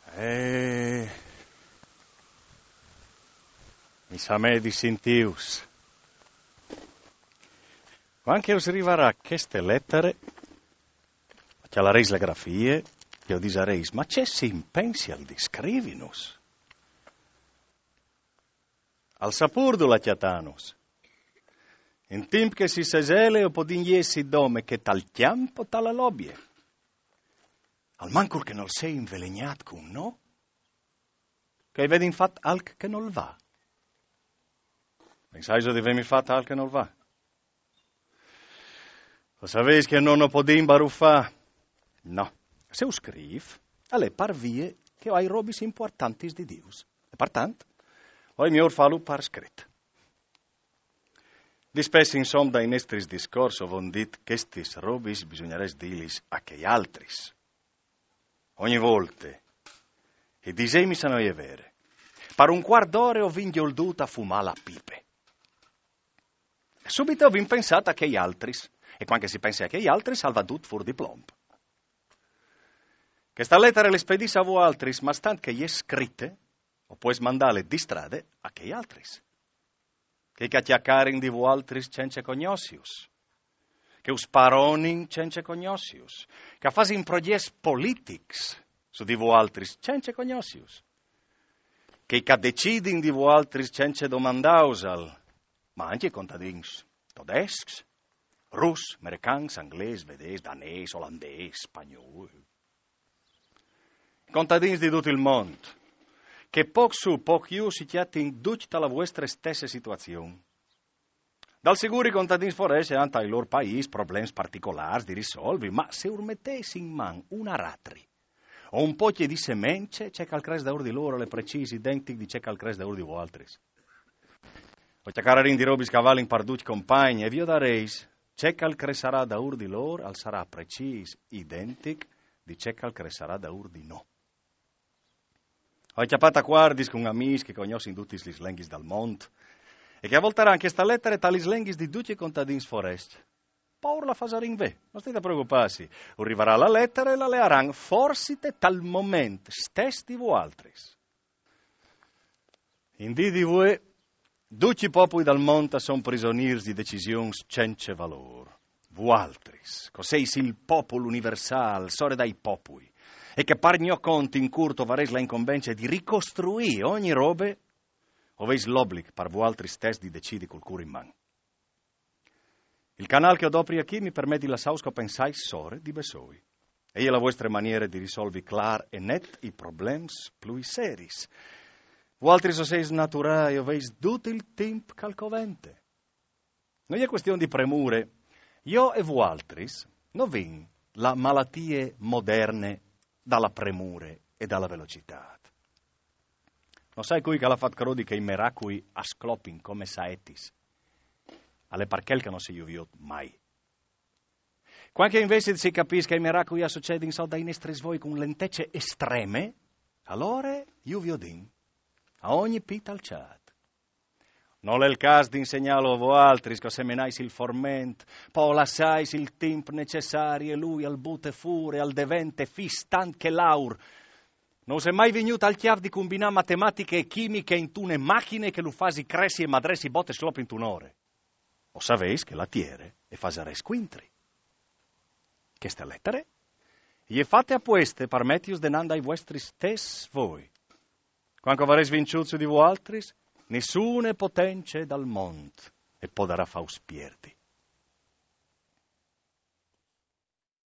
Mi sa me di sentius. Quando us arriverà queste lettere, chialareis le grafie, io disareis, ma c'è si impensi di scrivinus? Al sapurdo la chiatanus. In temp che si sesele o podin iesi dome che tal tiempo tala lobie. Al mancul che non sei invelegnat con no? Che vedi infat alc che non va. Pensais o divemi fat alc che non va? Lo sapeis che non podin baruffà? No. Se u scriv, alle parvie che hai robis importantis di Dius. E partant, oi mior falu par scrit. Dispessi insomma dai nestris discorso von dit che stis robis bisognares dilis a che altris. Ogni volte e disemi sa noi è vere. Par un quart d'ore ho vinghio a fumare la pipe. E subito ho vin pensata a che altris. E quando si pensa a che altri, salva tut fur di plomb. Questa lettera le spedis a voi altris, ma stant che gli è scritte, o puoi mandare di strade a che altris. Che cacchiacarin di voi altris cence cognossius. Che us paronin cence cognossius. Che fasin proges politics su di voi altris cence cognossius. Che decidin di voi altris cence domandausal, ma anche contadins todescs, rus, americans, angles, vedes, danes, olandès, spagnol. Contadins di tutto il mondo, che poc su, poc iu si chiatin tutta la vostra stessa situazione. Dal sicuri contadins forese hanno ai loro paesi problemi particolari di risolvi, ma se urmettessi in man una ratri o un po' di semence, c'è calcres da ur di loro le precisi identici di c'è calcres da ur di voi altri. O c'è cararin di robis cavalli in parduci compagni, e vi dareis, c'è calcres sarà da ur di loro, al sarà precis identic di c'è calcres sarà da ur di no. Ho chiappata guardis con amici che conoscono tutti gli slenghis dal mondo e che avvolteranno questa lettera tali slenghis di tutti i contadini forest. Paur la fasarin ve, non state preoccupati. Arriverà la lettera e la learan forsite tal moment stes di voi altris. In di voi, tutti i popoli dal mondo sono prigionieri di decisioni senza valore. Voi altris, coseis il popolo universal, sore dai popoli. E che par mio conto in curto vareis la incombenza di ricostruire ogni robe, oveis l'obbligo par voi altri stessi di decidi col cura in man. Il canale che ho dopri qui mi permette la sausco pensai sore di besoi. E la vostra maniera di risolvi clar e net i problemi più seris. Voi altri so seis naturai, oveis tutto il tempo calcovente. Non è questione di premure. Io e voi altri non vin la malattie moderne dalla premure e dalla velocità. Non sai cui che la fat crodi che i miracoli asclopin come saetis, alle parchel che non si juviot mai. Quando invece si capisce che i miracoli succedono solo dai nostri svoi con lentezze estreme, allora juviodin a ogni pita al chat. Non è il caso di insegnarlo a voi altri che semenais il forment, poi lasciais il tempo necessario e lui al bute fure, al devente fistan che laur. Non si è mai venuto al chiave di combinare matematiche e chimiche in tune macchine che lo fasi cressi e madressi botte slop in tunore. O sapeis che la tiere e fasare squintri. Queste lettere gli fate apposte per mettius denanda ai vostri stessi voi. Quando vareis vinciuto di voi altri, nessune potenze dal mondo e potrà fa uspierti.